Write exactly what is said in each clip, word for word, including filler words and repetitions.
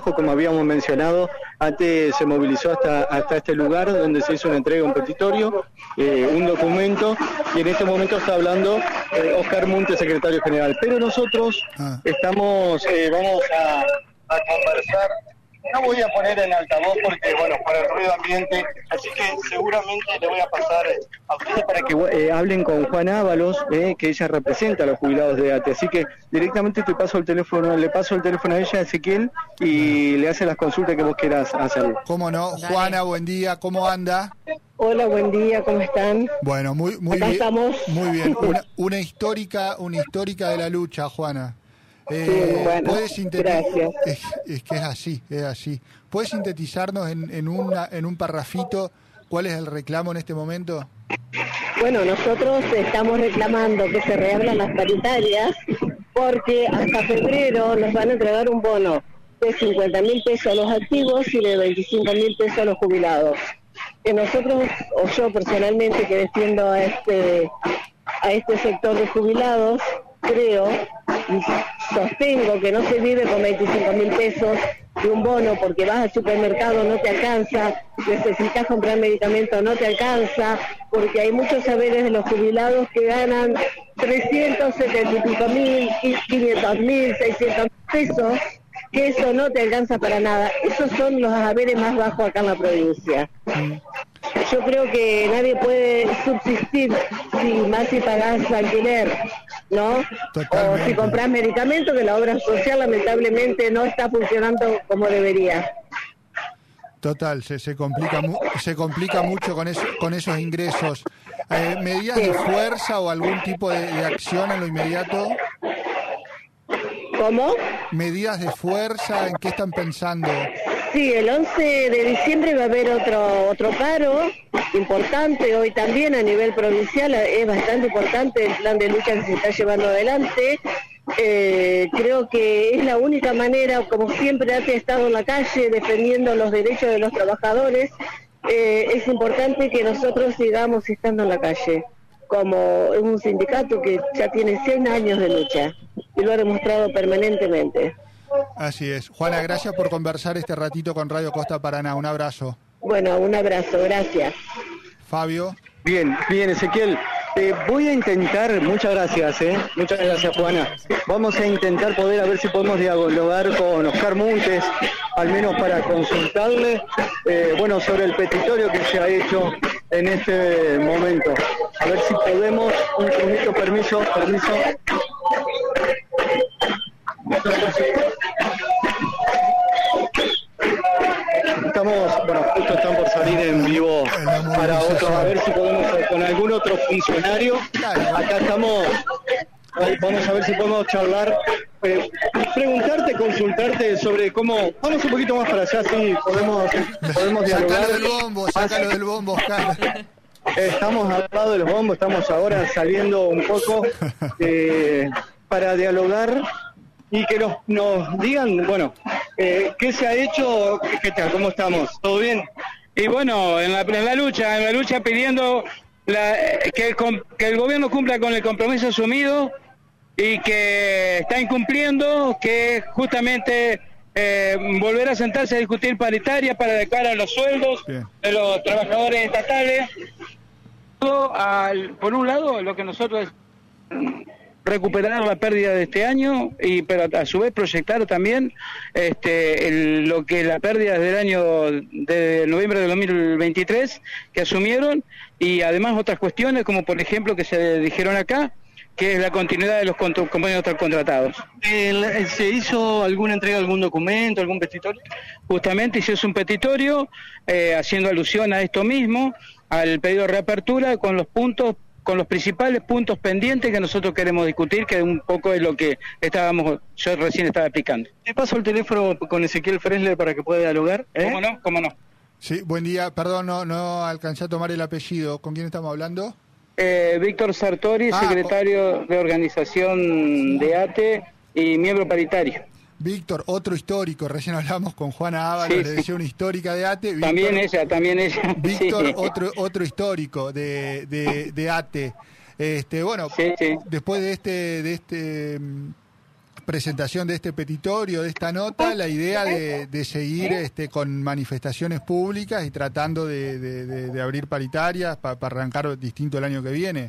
trabajo, como habíamos mencionado. ATE se movilizó hasta, hasta este lugar donde se hizo una entrega de un petitorio, eh, un documento, y en este momento está hablando eh, Oscar Munte, secretario general. Pero nosotros ah. estamos, eh, vamos a, a conversar. No voy a poner en altavoz porque, bueno, por el ruido ambiente, así que seguramente le voy a pasar a ustedes para que eh, hablen con Juana Ábalos, eh, que ella representa a los jubilados de ATE. Así que directamente te paso el teléfono, le paso el teléfono a ella, Ezequiel, y le hace las consultas que vos quieras hacer. ¿Cómo no? Dale. Juana, buen día, ¿cómo anda? Hola, buen día, ¿cómo están? Bueno, muy, muy Acá bien. estamos. Muy bien, una, una histórica, una histórica de la lucha, Juana. Eh, sí, bueno, ¿puedes gracias. Es, es que es así, es así. ¿Puedes sintetizarnos en, en, una, en un parrafito cuál es el reclamo en este momento? Bueno, nosotros estamos reclamando que se reabran las paritarias porque hasta febrero nos van a entregar un bono de cincuenta mil pesos a los activos y de veinticinco mil pesos a los jubilados. Que nosotros, o yo personalmente que defiendo a este, a este sector de jubilados, creo y sostengo que no se vive con veinticinco mil pesos de un bono porque vas al supermercado, no te alcanza, necesitas comprar medicamentos, no te alcanza, porque hay muchos saberes de los jubilados que ganan trescientos setenta y pico mil, quinientos mil, seiscientos pesos, que eso no te alcanza para nada. Esos son los haberes más bajos acá en la provincia. Yo creo que nadie puede subsistir si más si pagás alquiler, ¿no? Totalmente. O si compras medicamentos, que la obra social lamentablemente no está funcionando como debería. Total, se, se complica mu se complica mucho con eso, con esos ingresos. Eh, ¿Medidas sí. de fuerza o algún tipo de, de acción en lo inmediato? ¿Cómo? ¿Medidas de fuerza? ¿En qué están pensando? Sí, el once de diciembre va a haber otro otro paro importante, hoy también a nivel provincial, es bastante importante el plan de lucha que se está llevando adelante. Eh, creo que es la única manera, como siempre ATE ha estado en la calle defendiendo los derechos de los trabajadores, eh, es importante que nosotros sigamos estando en la calle, como un sindicato que ya tiene cien años de lucha y lo ha demostrado permanentemente. Así es. Juana, gracias por conversar este ratito con Radio Costa Paraná. Un abrazo. Bueno, un abrazo, gracias. Fabio. Bien, bien, Ezequiel. Eh, voy a intentar, muchas gracias, eh, muchas gracias, Juana. Vamos a intentar poder a ver si podemos dialogar con Oscar Muntes, al menos para consultarle, eh, bueno, sobre el petitorio que se ha hecho en este momento. A ver si podemos, un segundito, permiso, permiso. Estamos, bueno, justo están por salir en vivo para otros, a ver si podemos con algún otro funcionario. Acá estamos, vamos a ver si podemos charlar, eh, preguntarte, consultarte sobre cómo, vamos un poquito más para allá, sí, podemos, podemos dialogar. Sácalo del bombo, sácalo del bombo, Oscar. Estamos al lado de los bombos, estamos ahora saliendo un poco eh, para dialogar y que nos, nos digan, bueno, eh, qué se ha hecho, qué tal, cómo estamos, ¿todo bien? Y bueno, en la, en la lucha, en la lucha pidiendo la, que, el, que el gobierno cumpla con el compromiso asumido y que está incumpliendo, que justamente eh, volver a sentarse a discutir paritaria para adecuar a los sueldos bien. de los trabajadores estatales. Al, por un lado, lo que nosotros recuperar la pérdida de este año y pero a su vez proyectar también este el, lo que la pérdida del año de noviembre de dos mil veintitrés que asumieron y además otras cuestiones como por ejemplo que se dijeron acá que es la continuidad de los convenios contratados. ¿Se hizo alguna entrega de algún documento, algún petitorio? Justamente se hizo un petitorio eh, haciendo alusión a esto mismo, al pedido de reapertura con los puntos con los principales puntos pendientes que nosotros queremos discutir, que un poco es lo que estábamos, yo recién estaba explicando. ¿Te paso el teléfono con Ezequiel Fresler para que pueda dialogar? ¿Eh? ¿Cómo no? ¿Cómo no? Sí, buen día, perdón, no, no alcancé a tomar el apellido. ¿Con quién estamos hablando? Eh, Víctor Sartori, ah, secretario oh. de organización de ATE y miembro paritario. Víctor, otro histórico, recién hablamos con Juana Ábalos, sí, le decía sí. una histórica de ATE. Víctor, también ella, también ella. Víctor, sí. otro otro histórico de, de, de ATE. Este, bueno, sí, sí. después de este de este presentación de este petitorio, de esta nota, la idea de, de seguir este, con manifestaciones públicas y tratando de, de, de, de abrir paritarias para pa arrancar distinto el año que viene.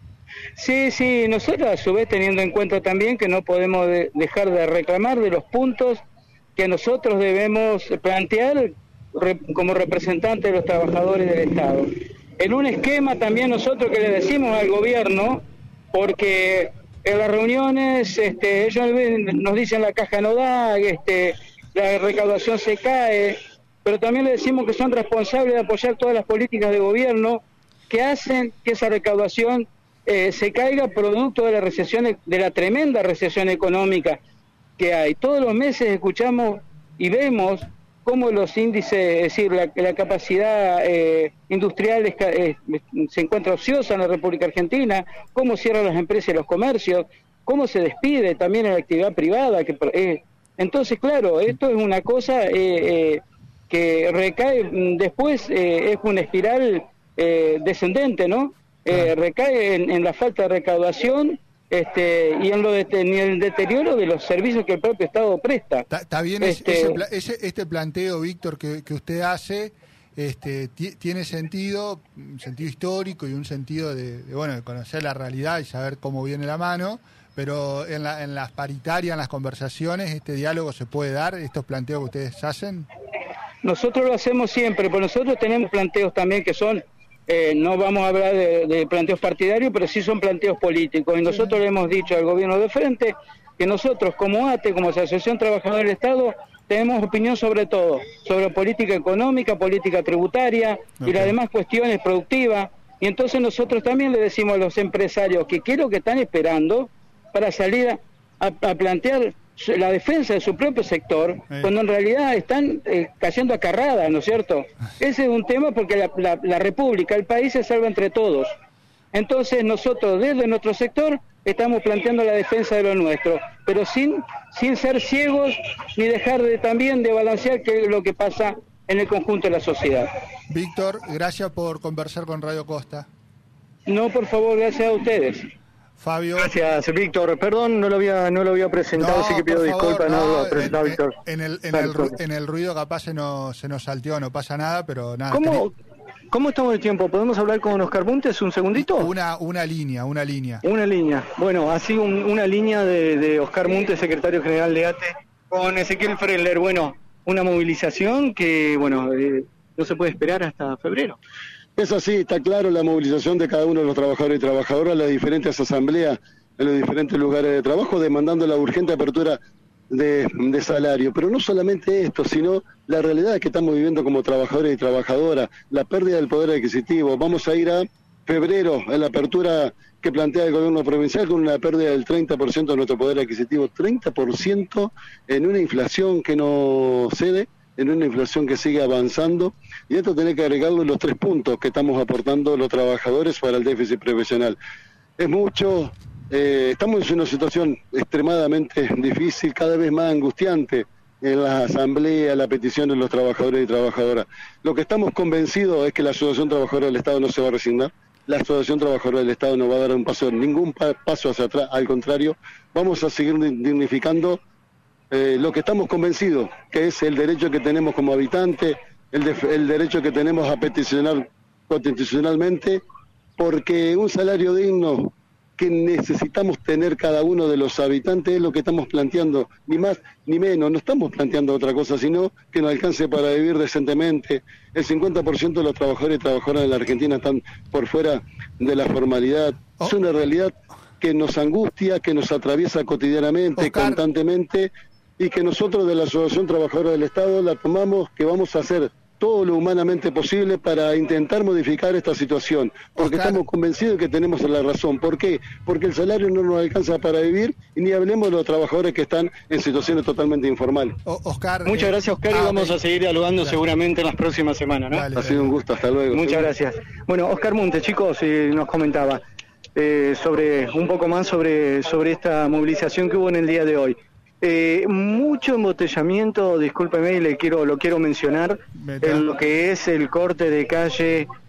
Sí, sí, nosotros a su vez teniendo en cuenta también que no podemos de, dejar de reclamar de los puntos que nosotros debemos plantear re, como representantes de los trabajadores del Estado. En un esquema también nosotros que le decimos al gobierno, porque en las reuniones este, ellos nos dicen la caja no da, este, la recaudación se cae, pero también le decimos que son responsables de apoyar todas las políticas de gobierno que hacen que esa recaudación eh, se caiga producto de la recesión, de la tremenda recesión económica que hay. Todos los meses escuchamos y vemos cómo los índices, es decir, la, la capacidad eh, industrial es, eh, se encuentra ociosa en la República Argentina, cómo cierran las empresas y los comercios, cómo se despide también en la actividad privada. Que, eh, entonces, claro, esto es una cosa eh, eh, que recae, después eh, es una espiral eh, descendente, ¿no? Eh, recae en, en la falta de recaudación este, y en, lo de, en el deterioro de los servicios que el propio Estado presta. Está bien este, ese, ese, este planteo, Víctor, que, que usted hace, este, tiene sentido, un sentido histórico y un sentido de, de, bueno, de conocer la realidad y saber cómo viene la mano, pero en, la, en las paritarias, en las conversaciones, ¿este diálogo se puede dar, estos planteos que ustedes hacen? Nosotros lo hacemos siempre, pero nosotros tenemos planteos también que son Eh, no vamos a hablar de, de planteos partidarios, pero sí son planteos políticos. Y nosotros le hemos dicho al gobierno de frente que nosotros, como A T E, como Asociación Trabajadora del Estado, tenemos opinión sobre todo, sobre política económica, política tributaria okay. y las demás cuestiones productivas. Y entonces nosotros también le decimos a los empresarios que qué es lo que están esperando para salir a, a, a plantear la defensa de su propio sector, eh. cuando en realidad están eh, cayendo a carrada, ¿no es cierto? Ese es un tema porque la, la, la República, el país se salva entre todos. Entonces nosotros desde nuestro sector estamos planteando la defensa de lo nuestro, pero sin sin ser ciegos ni dejar de también de balancear que lo que pasa en el conjunto de la sociedad. Víctor, gracias por conversar con Radio Costa. No, por favor, gracias a ustedes. Fabio. Gracias, Víctor. Perdón, no lo había no lo había presentado, no, así que pido disculpas. No, no lo presentado, en, Víctor. En el, en, el, en el ruido capaz se nos, se nos salteó, no pasa nada, pero nada. ¿Cómo, ¿Cómo estamos de tiempo? ¿Podemos hablar con Oscar Muntes un segundito? Una una línea, una línea. Una línea. Bueno, así un, una línea de, de Oscar Muntes, secretario general de A T E, con Ezequiel Freller. Bueno, una movilización que, bueno, eh, no se puede esperar hasta febrero. Es así, está claro la movilización de cada uno de los trabajadores y trabajadoras, las diferentes asambleas en los diferentes lugares de trabajo, demandando la urgente apertura de, de salario. Pero no solamente esto, sino la realidad que estamos viviendo como trabajadores y trabajadoras, la pérdida del poder adquisitivo. Vamos a ir a febrero, en la apertura que plantea el gobierno provincial, con una pérdida del treinta por ciento de nuestro poder adquisitivo, treinta por ciento en una inflación que no cede, en una inflación que sigue avanzando, y esto tiene que agregarle los tres puntos que estamos aportando los trabajadores para el déficit previsional. Es mucho. Eh, estamos en una situación extremadamente difícil, cada vez más angustiante en la asamblea, la petición de los trabajadores y trabajadoras. Lo que estamos convencidos es que la Asociación Trabajadora del Estado no se va a resignar, la Asociación Trabajadora del Estado no va a dar un paso, ningún pa paso hacia atrás, al contrario, vamos a seguir dignificando eh, lo que estamos convencidos, que es el derecho que tenemos como habitantes, el, de el derecho que tenemos a peticionar constitucionalmente, porque un salario digno que necesitamos tener cada uno de los habitantes es lo que estamos planteando, ni más ni menos, no estamos planteando otra cosa, sino que nos alcance para vivir decentemente. El cincuenta por ciento de los trabajadores y trabajadoras de la Argentina están por fuera de la formalidad. Oh. Es una realidad que nos angustia, que nos atraviesa cotidianamente, Oscar. constantemente, y que nosotros de la Asociación Trabajadora del Estado la tomamos, que vamos a hacer todo lo humanamente posible para intentar modificar esta situación, porque Oscar. estamos convencidos de que tenemos la razón. ¿Por qué? Porque el salario no nos alcanza para vivir, y ni hablemos de los trabajadores que están en situaciones totalmente informales. O Oscar, Muchas eh, gracias, Oscar, ah, y vamos eh, a seguir dialogando dale. seguramente en las próximas semanas, ¿no? Dale, ha sido un gusto, hasta luego. Muchas ¿sí? gracias. Bueno, Oscar Muntes, chicos, eh, nos comentaba eh, sobre un poco más sobre, sobre esta movilización que hubo en el día de hoy. Eh, mucho embotellamiento, discúlpeme, le quiero, lo quiero mencionar, en lo que es el corte de calle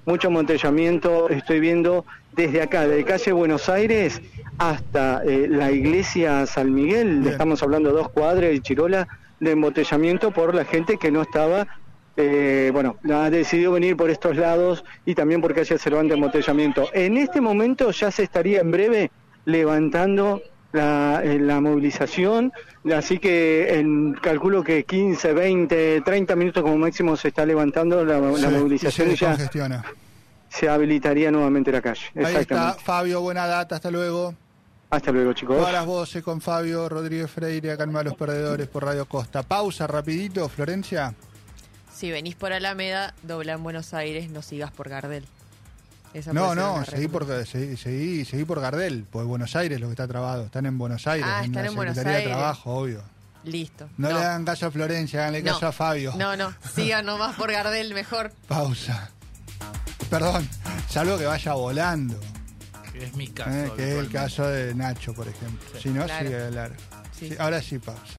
mucho embotellamiento, estoy viendo desde acá, desde calle Buenos Aires hasta eh, la iglesia San Miguel, Bien. Estamos hablando de dos cuadras de Chirola, de embotellamiento por la gente que no estaba, eh, bueno, ha decidido venir por estos lados y también por calle Cervantes embotellamiento. En este momento ya se estaría en breve levantando la, eh, la movilización, así que en, calculo que quince, veinte, treinta minutos como máximo se está levantando la, sí, la movilización y, y ya se habilitaría nuevamente la calle. Ahí está, Fabio, buena data, hasta luego. Hasta luego, chicos. Todas las voces con Fabio Rodríguez Freire, acá en Malos Perdedores por Radio Costa. Pausa rapidito, Florencia. Si venís por Alameda, dobla en Buenos Aires, no sigas por Gardel. Esa no, no, seguí por, seguí, seguí, seguí por Gardel, por Buenos Aires lo que está trabado. Están en Buenos Aires, ah, en están la en Buenos Secretaría Aires. de Trabajo, obvio. Listo. No, no le hagan caso a Florencia, háganle no. caso a Fabio. No, no, sigan nomás por Gardel, mejor. Pausa. Perdón, salvo que vaya volando. Que es mi caso. Eh, que es el caso de Nacho, por ejemplo. Sí. Si no, claro. sigue largo. Sí. Sí, ahora sí, pausa.